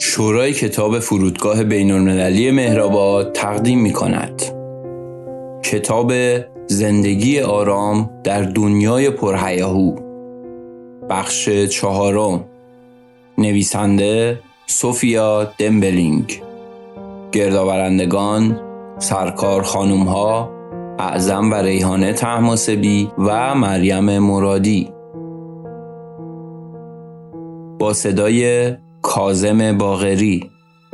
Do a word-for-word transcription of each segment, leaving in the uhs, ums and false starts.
شورای کتاب فرودگاه بین‌المللی مهرآباد تقدیم می‌کند کتاب زندگی آرام در دنیای پرهیاهو، بخش چهارم، نویسنده سوفیا دمبلینگ، گردآورندگان سرکار خانوم‌ها اعظم و ریحانه طهماسبی و مریم مرادی، با صدای کاظم باقری.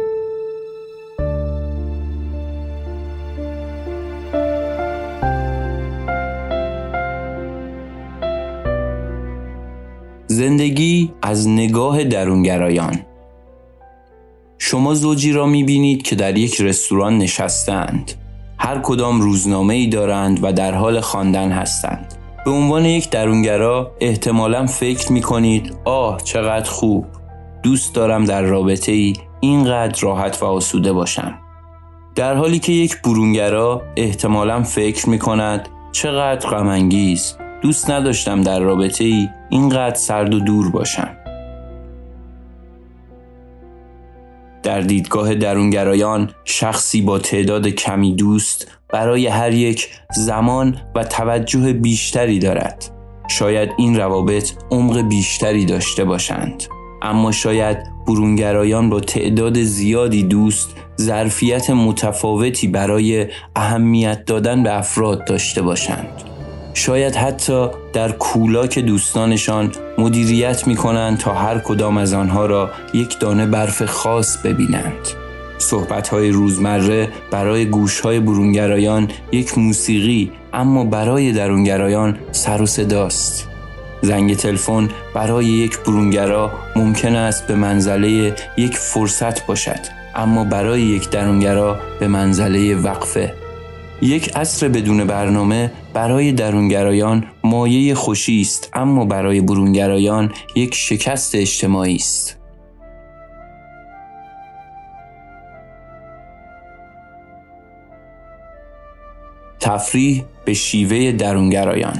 زندگی از نگاه درونگرایان. شما زوجی را می‌بینید که در یک رستوران نشستند. هر کدام روزنامه‌ای دارند و در حال خواندن هستند. به عنوان یک درونگرا احتمالاً فکر می‌کنید آه چقدر خوب، دوست دارم در رابطه‌ای اینقدر راحت و آسوده باشم. در حالی که یک برونگرا احتمالاً فکر می‌کند چقدر غم‌انگیز، دوست نداشتم در رابطه‌ای اینقدر سرد و دور باشم. در دیدگاه درونگرایان شخصی با تعداد کمی دوست برای هر یک زمان و توجه بیشتری دارد. شاید این روابط عمق بیشتری داشته باشند، اما شاید برونگرایان با تعداد زیادی دوست ظرفیت متفاوتی برای اهمیت دادن به افراد داشته باشند. شاید حتی در کولاک دوستانشان مدیریت می کنند تا هر کدام از آنها را یک دانه برف خاص ببینند. صحبت‌های روزمره برای گوش‌های برونگرایان یک موسیقی، اما برای درونگرایان سر و صداست. زنگ تلفن برای یک برونگرا ممکن است به منزله یک فرصت باشد، اما برای یک درونگرا به منزله وقفه. یک عصر بدون برنامه برای درونگرایان مایه خوشی است، اما برای برونگرایان یک شکست اجتماعی است. تفریح به شیوه درونگرایان.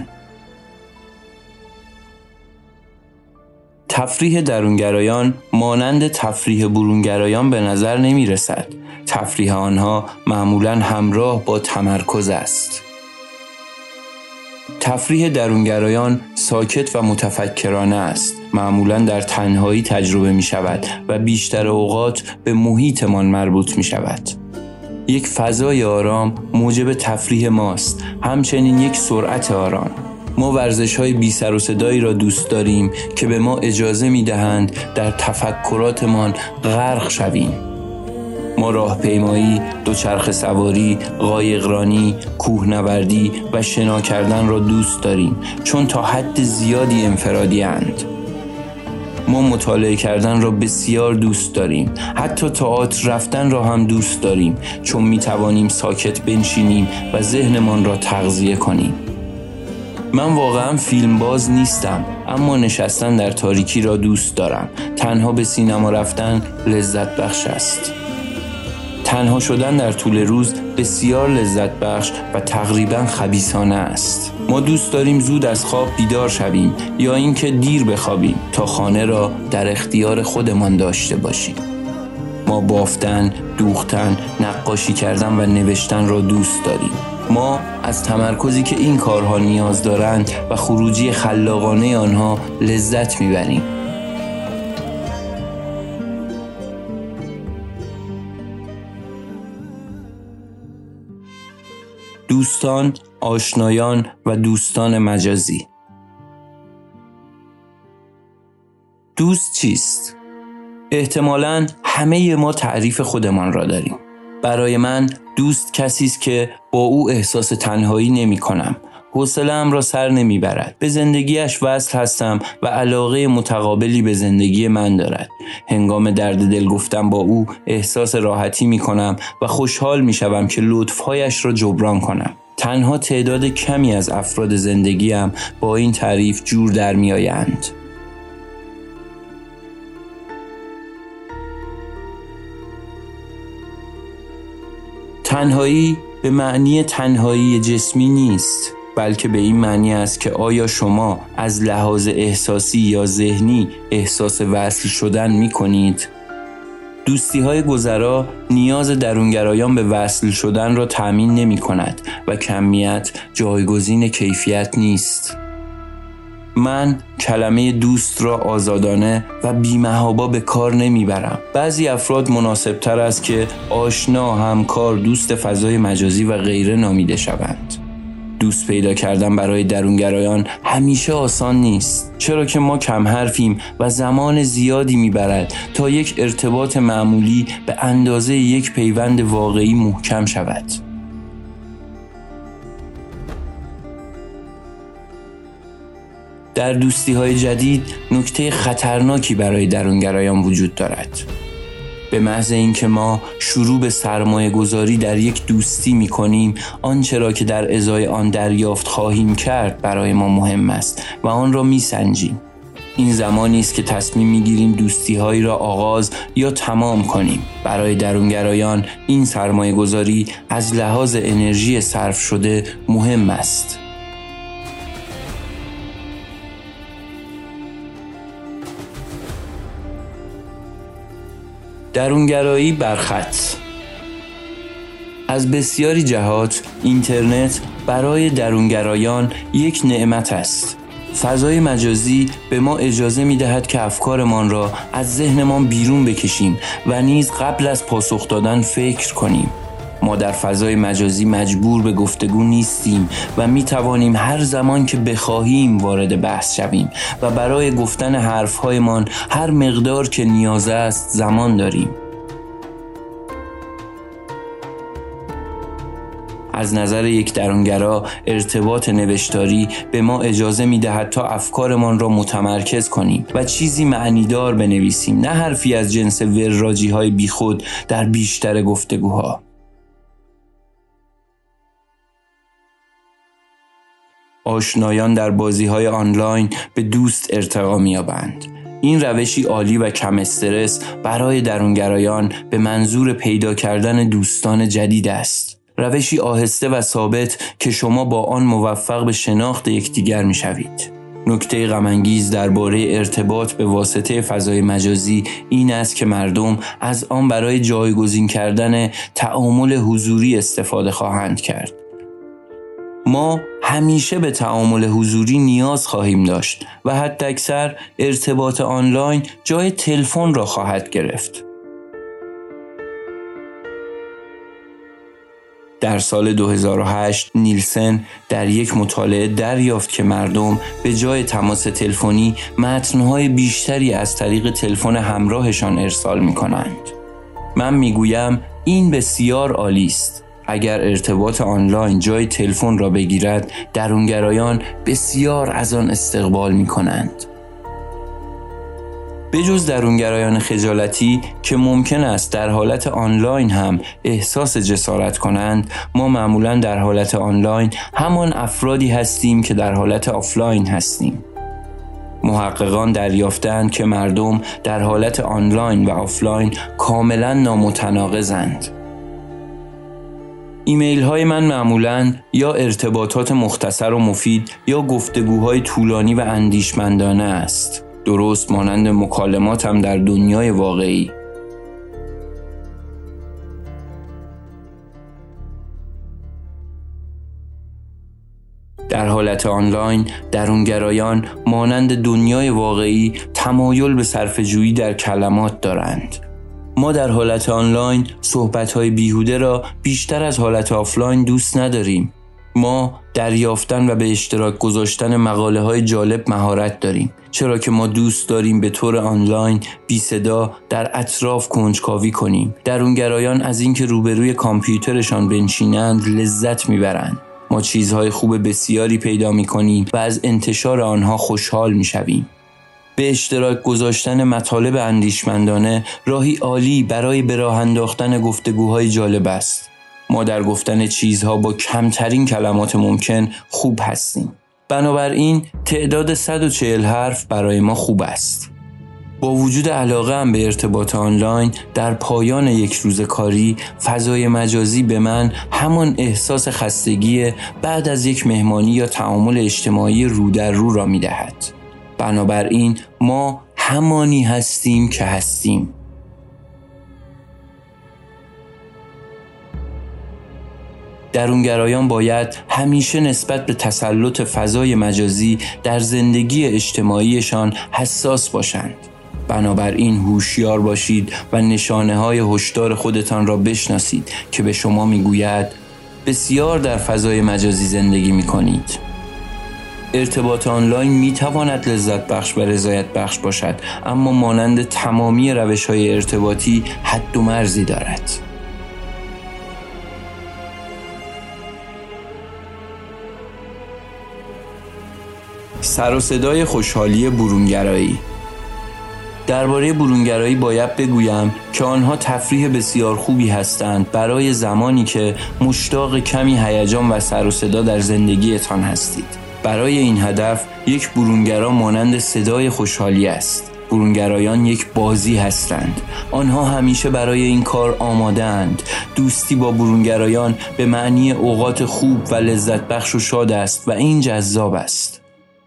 تفریح درونگرایان مانند تفریح برونگرایان به نظر نمی رسد. تفریح آنها معمولاً همراه با تمرکز است. تفریح درونگرایان ساکت و متفکرانه است. معمولاً در تنهایی تجربه می شود و بیشتر اوقات به محیطمان مربوط می شود. یک فضای آرام موجب تفریح ماست، همچنین یک سرعت آرام. ما ورزش‌های بی سر و صدایی را دوست داریم که به ما اجازه می‌دهند در تفکراتمان غرق شویم. ما راهپیمایی، دوچرخه سواری، قایقرانی، کوهنوردی و شنا کردن را دوست داریم چون تا حد زیادی انفرادی اند. ما مطالعه کردن را بسیار دوست داریم. حتی تئاتر رفتن را هم دوست داریم چون می‌توانیم ساکت بنشینیم و ذهنمان را تغذیه کنیم. من واقعا فیلم باز نیستم، اما نشستن در تاریکی را دوست دارم. تنها به سینما رفتن لذت بخش است. تنها شدن در طول روز بسیار لذت بخش و تقریبا خبیثانه است. ما دوست داریم زود از خواب بیدار شویم یا اینکه دیر بخوابیم تا خانه را در اختیار خودمان داشته باشیم. ما بافتن، دوختن، نقاشی کردن و نوشتن را دوست داریم. ما از تمرکزی که این کارها نیاز دارند و خروجی خلاقانه آنها لذت میبریم. دوستان، آشنایان و دوستان مجازی. دوست چیست؟ احتمالاً همه ما تعریف خودمان را داریم. برای من دوست کسی است که با او احساس تنهایی نمی کنم. حوصله‌ام را سر نمی برد. به زندگیش وصل هستم و علاقه متقابلی به زندگی من دارد. هنگام درد دل گفتن با او احساس راحتی می کنم و خوشحال می شوم که لطفهایش را جبران کنم. تنها تعداد کمی از افراد زندگیم با این تعریف جور در می آیند. تنهایی به معنی تنهایی جسمی نیست، بلکه به این معنی است که آیا شما از لحاظ احساسی یا ذهنی احساس وصل شدن می کنید؟ دوستی‌های گذرا نیاز درونگرایان به وصل شدن را تأمین نمی‌کند و کمیت جایگزین کیفیت نیست. من کلمه دوست را آزادانه و بی‌محابا به کار نمیبرم. بعضی افراد مناسبتر است که آشنا، همکار، دوست فضای مجازی و غیره نامیده شوند. دوست پیدا کردن برای درونگرایان همیشه آسان نیست، چرا که ما کم حرفیم و زمان زیادی میبرد تا یک ارتباط معمولی به اندازه یک پیوند واقعی محکم شود. در دوستی‌های جدید نکته خطرناکی برای درونگرایان وجود دارد. به محض اینکه ما شروع به سرمایه گذاری در یک دوستی می کنیم، آنچه را که در ازای آن دریافت خواهیم کرد برای ما مهم است و آن را می سنجیم. این زمانی است که تصمیم می گیریم دوستی‌هایی را آغاز یا تمام کنیم. برای درونگرایان این سرمایه گذاری از لحاظ انرژی صرف شده مهم است. درونگرایی برخط. از بسیاری جهات اینترنت برای درونگرایان یک نعمت است. فضای مجازی به ما اجازه می دهد که افکارمان را از ذهنمان بیرون بکشیم و نیز قبل از پاسخ دادن فکر کنیم. ما در فضای مجازی مجبور به گفتگو نیستیم و می توانیم هر زمان که بخواهیم وارد بحث شویم و برای گفتن حرفهایمان هر مقدار که نیاز است زمان داریم. از نظر یک درونگرا ارتباط نوشتاری به ما اجازه می دهد تا افکارمان را متمرکز کنیم و چیزی معنیدار بنویسیم، نه حرفی از جنس وراجی های بیخود در بیشتر گفتگوها. آشنایان در بازی‌های آنلاین به دوست ارتقا می‌یابند. این روشی عالی و کم استرس برای درونگرایان به منظور پیدا کردن دوستان جدید است. روشی آهسته و ثابت که شما با آن موفق به شناخت یکدیگر می‌شوید. نکته غم‌انگیز درباره ارتباط به واسطه فضای مجازی این است که مردم از آن برای جایگزین کردن تعامل حضوری استفاده خواهند کرد. ما همیشه به تعامل حضوری نیاز خواهیم داشت و حداکثر ارتباط آنلاین جای تلفن را خواهد گرفت. در سال دو هزار و هشت نیلسن در یک مطالعه دریافت که مردم به جای تماس تلفنی متن‌های بیشتری از طریق تلفن همراهشان ارسال می‌کنند. من می‌گویم این بسیار عالی است. اگر ارتباط آنلاین جای تلفن را بگیرد، درونگرایان بسیار از آن استقبال می‌کنند. به جز درونگرایان خجالتی که ممکن است در حالت آنلاین هم احساس جسارت کنند، ما معمولاً در حالت آنلاین همان افرادی هستیم که در حالت آفلاین هستیم. محققان دریافتند که مردم در حالت آنلاین و آفلاین کاملاً نامتناقضند. ایمیل های من معمولاً یا ارتباطات مختصر و مفید یا گفتگوهای طولانی و اندیشمندانه است، درست مانند مکالماتم در دنیای واقعی. در حالت آنلاین درونگرایان مانند دنیای واقعی تمایل به صرفه‌جویی در کلمات دارند. ما در حالت آنلاین صحبت‌های بیهوده را بیشتر از حالت آفلاین دوست نداریم. ما دریافتن و به اشتراک گذاشتن مقاله‌های جالب مهارت داریم، چرا که ما دوست داریم به طور آنلاین بی صدا در اطراف کنجکاوی کنیم. درونگرایان از اینکه روبروی کامپیوترشان بنشینند لذت میبرند. ما چیزهای خوب بسیاری پیدا می‌کنیم و از انتشار آنها خوشحال می‌شویم. به اشتراک گذاشتن مطالب اندیشمندانه راهی عالی برای به راه انداختن گفتگوهای جالب است. ما در گفتن چیزها با کمترین کلمات ممکن خوب هستیم. بنابراین تعداد صد و چهل حرف برای ما خوب است. با وجود علاقه ام به ارتباط آنلاین، در پایان یک روز کاری فضای مجازی به من همان احساس خستگی بعد از یک مهمانی یا تعامل اجتماعی رو در رو را می دهد. بنابراین ما همانی هستیم که هستیم. درونگرایان باید همیشه نسبت به تسلط فضای مجازی در زندگی اجتماعیشان حساس باشند. بنابراین هوشیار باشید و نشانه های هشدار خودتان را بشناسید که به شما میگوید بسیار در فضای مجازی زندگی می کنید. ارتباط آنلاین می تواند لذت بخش و رضایت بخش باشد، اما مانند تمامی روش های ارتباطی حد و مرزی دارد. سر و صدای خوشحالی برونگرایی. درباره برونگرایی باید بگویم که آنها تفریح بسیار خوبی هستند برای زمانی که مشتاق کمی هیجان و سر و صدا در زندگیتان هستید. برای این هدف یک برونگرا مانند صدای خوشحالی است. برونگرایان یک بازی هستند. آنها همیشه برای این کار آماده اند. دوستی با برونگرایان به معنی اوقات خوب و لذت بخش و شاد است و این جذاب است.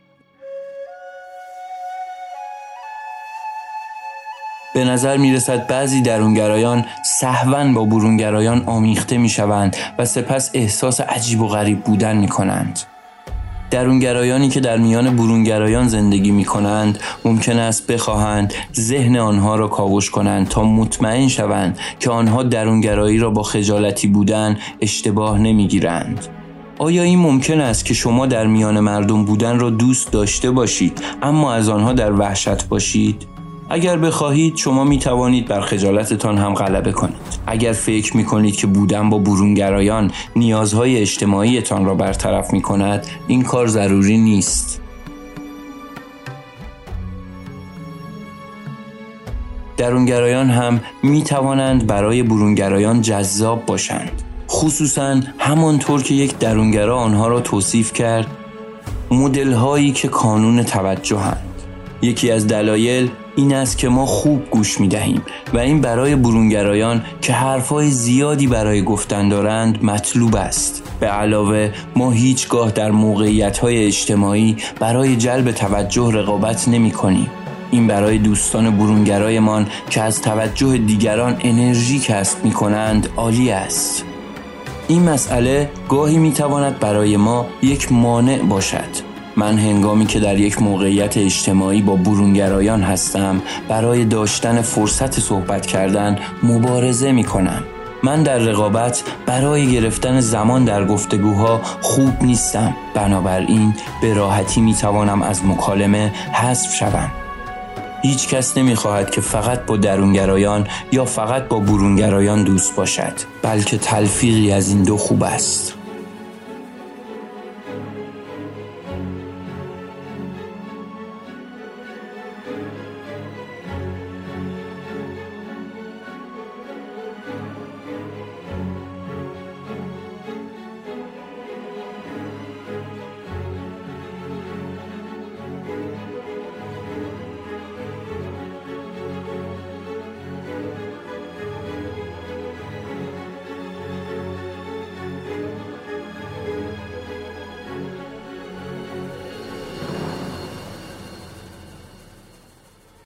به نظر می رسد بعضی درونگرایان سهواً با برونگرایان آمیخته می شوند و سپس احساس عجیب و غریب بودن می کنند. درونگرایانی که در میان برونگرایان زندگی می کنند ممکن است بخواهند ذهن آنها را کاوش کنند تا مطمئن شوند که آنها درونگرایی را با خجالتی بودن اشتباه نمی گیرند. آیا این ممکن است که شما در میان مردم بودن را دوست داشته باشید اما از آنها در وحشت باشید؟ اگر بخواهید شما می توانید بر خجالتتان هم غلبه کنید. اگر فکر می کنید که بودن با برونگرایان نیازهای اجتماعیتان را برطرف می کند، این کار ضروری نیست. درونگرایان هم می توانند برای برونگرایان جذاب باشند. خصوصاً همانطور که یک درونگرا آنها را توصیف کرد، مدل هایی که کانون توجهند. یکی از دلایل این است که ما خوب گوش می دهیم و این برای برونگرایان که حرفای زیادی برای گفتن دارند مطلوب است. به علاوه ما هیچگاه در موقعیت‌های اجتماعی برای جلب توجه رقابت نمی کنیم. این برای دوستان برونگرایمان که از توجه دیگران انرژی کسب می کنند عالی است. این مسئله گاهی می تواند برای ما یک مانع باشد. من هنگامی که در یک موقعیت اجتماعی با برونگرایان هستم برای داشتن فرصت صحبت کردن مبارزه می کنم. من در رقابت برای گرفتن زمان در گفتگوها خوب نیستم، بنابراین به راحتی می توانم از مکالمه حذف شوم. هیچ کس نمی خواهد که فقط با درونگرایان یا فقط با برونگرایان دوست باشد، بلکه تلفیقی از این دو خوب است.